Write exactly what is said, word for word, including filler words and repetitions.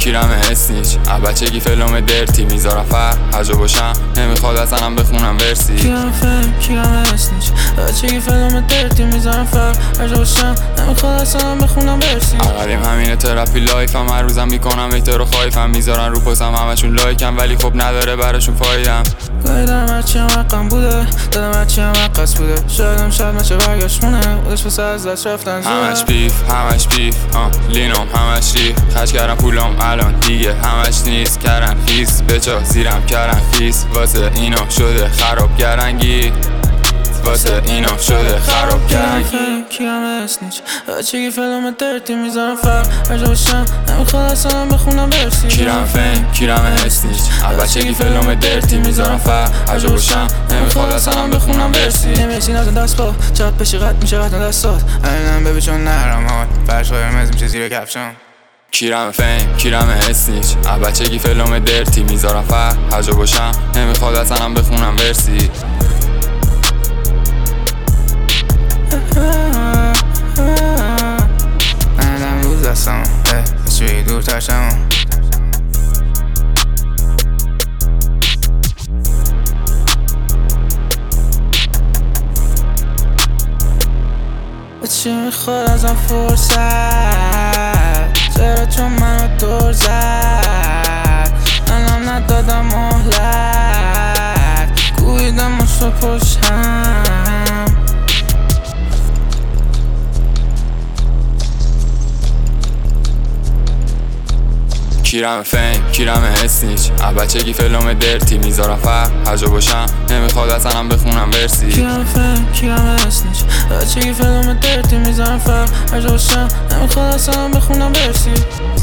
کیرم اسنیچ از بچگی فلوم درتی میذارم فر هجا باشم نمیخواد اصلا بخونم ورسی. کیرم فهم کیرم اسنیچ بچگی فلوم درتی میذارم فر هجا باشم نمیخواد اصلا بخونم ورسی. اقلیم همینه ترپی لایفم هر روزم میکنم ایتر و خایفم میذارن رو پستم همشون لایکم ولی خب نداره براشون فایدم. گاهی دارم هرچی هم حقم بوده دادم هرچی هم حقص بوده شایدم شاید نشه برگشت مونه بودش پس از دست رفتن زوده. همش بیف همش بیف آه لینوم همش ریخ خش کردم پولم الان دیگه همش نیست کردن خیس بچا زیرم کردن خیس واسه اینو شده خراب گرنگی واسه اینو شده خراب گرنگی. کیرم اسنیچ بچگی فلوم درتی میذارم فر هجا باشم نمیخواد اصلا بخونم ورسی. کیرم فهم کیرم اسنیچ از بچگی فلوم درتی میذارم فر هجا باشم نمیخواد اصلا بخونم ورسی. نمیرسی نزن دست با چت بشی قد میشه قطع دستات الانم ببی چون نرم حال فرش قرمز میشه زیر کفشم. کیرم فهم کیرم اسنیچ از بچگی فلوم درتی میذارم فر هجا باشم نمیخواد اصلا بخونم ورسی. منم روز دستم شوی دور ترشم چی میخواد ازم فرصت چرا چون منو دور زد الان ندادم مهلت گویدم مشت پشتم. کیرم فهم کیرم اسنیچ از بچگی فلوم درتی میذارم فر هجا باشم نمیخواد اصلا بخونم ورسی. کیرم فهم کیرم اسنیچ بچگی فلوم درتی میذارم فر هجا باشم نمیخواد اصلا بخونم ورسی.